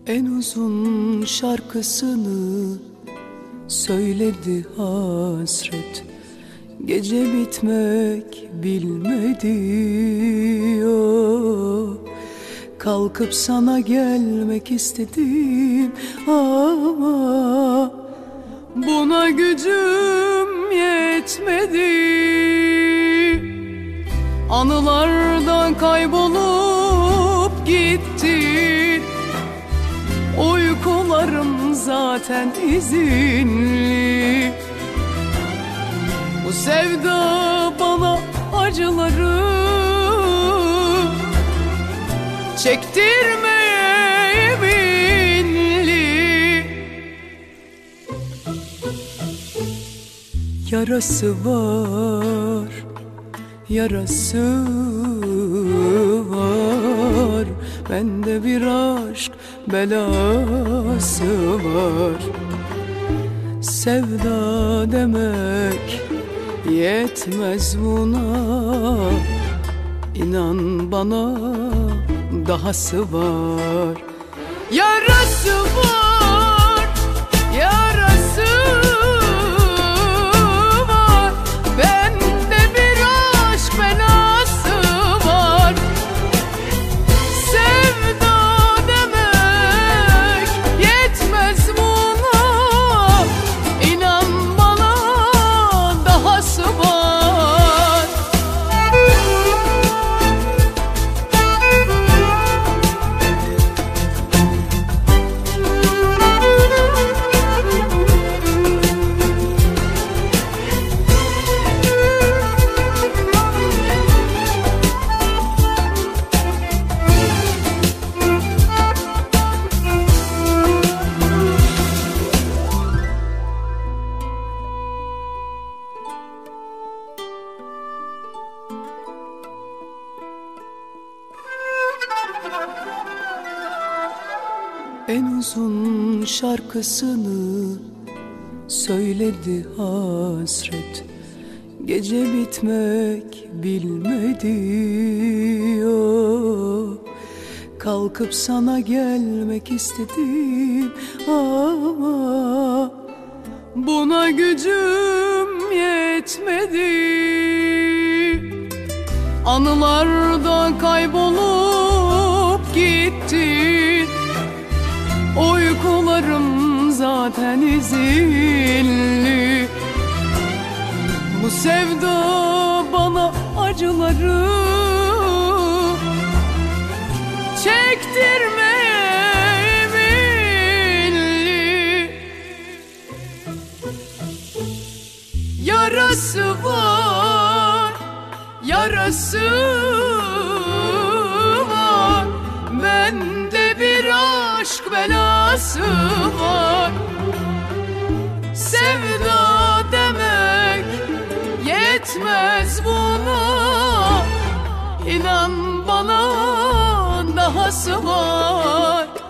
En uzun şarkısını söyledi hasret. Gece bitmek bilmedi o. Kalkıp sana gelmek istedim ama buna gücüm yetmedi. Anılardan kaybolup gittin. Uykularım zaten izinli. Bu sevda bana acıları çektirmeye binli. Yarası var, yarası var. Bende bir aşk belası var. Sevda demek yetmez buna. İnan bana dahası var. Yarası var, yarası var. Bende bir aşk belası var. Sevda demek yetmez buna. İnan bana dahası var. En uzun şarkısını söyledi hasret. Gece bitmek bilmedi o. Kalkıp sana gelmek istedim ama buna gücüm yetmedi. Anılardan kaybolup gittin. Uykularım zaten izinli. Bu sevda bana acıları çektirmeye binli. Yarası var, yarası var. Bende bir aşk belası var. Sevda demek yetmez buna. İnan bana dahası var.